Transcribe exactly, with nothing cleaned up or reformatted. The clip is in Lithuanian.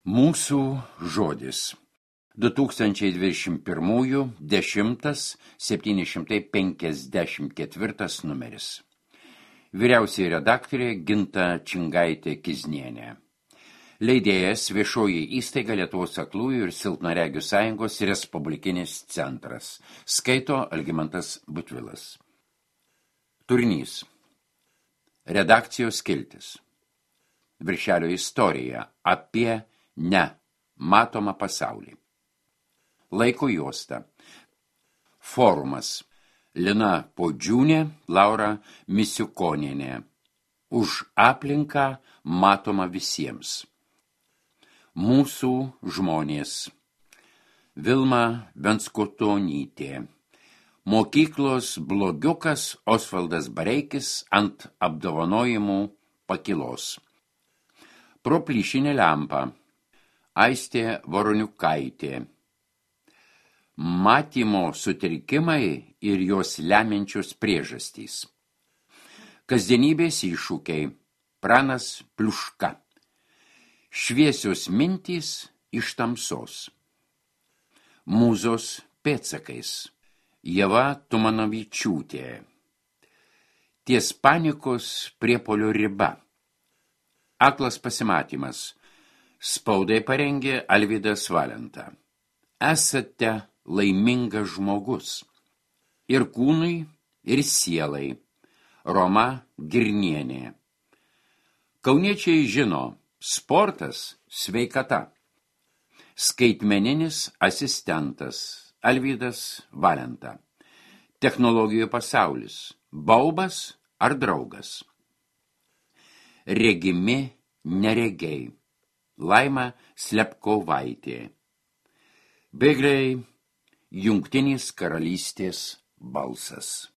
Mūsų žodis. du tūkstančiai dvidešimt pirmųjų dešimtas septyni šimtai penkiasdešimt ketvirtas numeris. Vyriausiai redaktorė Ginta Čingaitė Kiznienė. Leidėjas Viešoji įstaiga Lietuvos aklųjų ir silpnaregių sąjungos Respublikinis centras. Skaito Algimantas Butvilas. Turinys. Redakcijos skiltis. Viršelio istorija apie ne matomą pasaulį. Laiko juosta. Forumas. Lina Podžiūnė, Laura Misiukonienė. Už aplinką matoma visiems. Mūsų žmonės. Vilma Venskutonytė. Mokyklos blogiukas Osvaldas Bareikis ant apdovanojimų pakilos. Pro plyšinę lempą. Aistė Voroniukaitė. Matymo sutrikimai ir jos lemiančios priežastys. Kasdienybės iššūkiai. Pranas Pliuška. Šviesios mintys iš tamsos. Mūzos pėdsakais. Ieva Tumanovičiūtė. Ties panikos priepuolio riba. Aklas pasimatymas. Spaudai parengė Alvydas Valenta. Esate laimingas žmogus. Ir kūnui, ir sielai. Roma Girnienė. Kauniečiai žino, sportas sveikata. Skaitmeninis asistentas Alvydas Valenta. Technologijų pasaulis. Baubas ar draugas. Regimi neregiai. Laima Slepkovaitė. Bėgliai Jungtinės karalystės balsas.